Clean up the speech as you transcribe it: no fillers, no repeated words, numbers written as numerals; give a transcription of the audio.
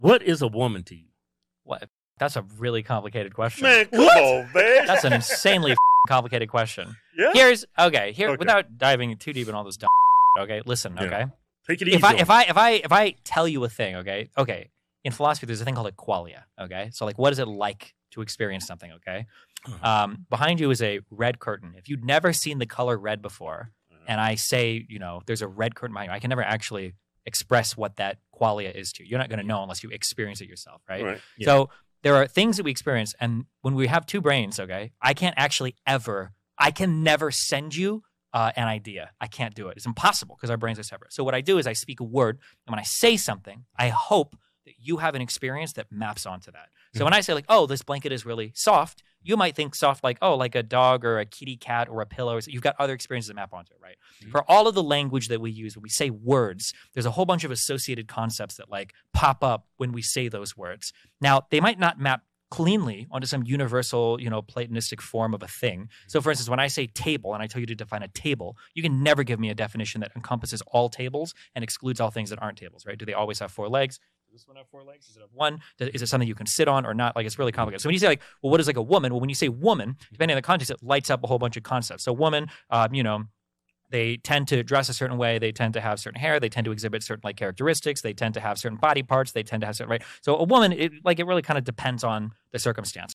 What is a woman to you? What? That's a really complicated question. Man, come on, man. That's an insanely complicated question. Yeah. Here's okay. Okay. Without diving too deep in all this dumb. Okay, listen. Yeah. Okay, Take it easy. if I tell you a thing, okay. In philosophy, there's a thing called a qualia. Okay, so like, what is it like to experience something? Okay, behind you is a red curtain. If you'd never seen the color red before, and I say, there's a red curtain behind you, I can never actually express what that qualia is to you. You're not going to know unless you experience it yourself, right? Right. Yeah. So there are things that we experience, and when we have two brains, okay, I can never send you an idea. I can't do it. It's impossible because our brains are separate. So what I do is I speak a word, and when I say something, I hope that you have an experience that maps onto that. So when I say like, oh, this blanket is really soft, you might think soft like, oh, like a dog or a kitty cat or a pillow. You've got other experiences that map onto it, right? For all of the language that we use, when we say words, there's a whole bunch of associated concepts that like pop up when we say those words. Now, they might not map cleanly onto some universal, Platonistic form of a thing. So for instance, when I say table and I tell you to define a table, you can never give me a definition that encompasses all tables and excludes all things that aren't tables, right? Do they always have 4 legs? Does this one have 4 legs? Does it have 1? Is it something you can sit on or not? Like, it's really complicated. So when you say like, well, what is like a woman? Well, when you say woman, depending on the context, it lights up a whole bunch of concepts. So woman, they tend to dress a certain way. They tend to have certain hair. They tend to exhibit certain like characteristics. They tend to have certain body parts. They tend to have certain, right? So a woman, it really kind of depends on the circumstance.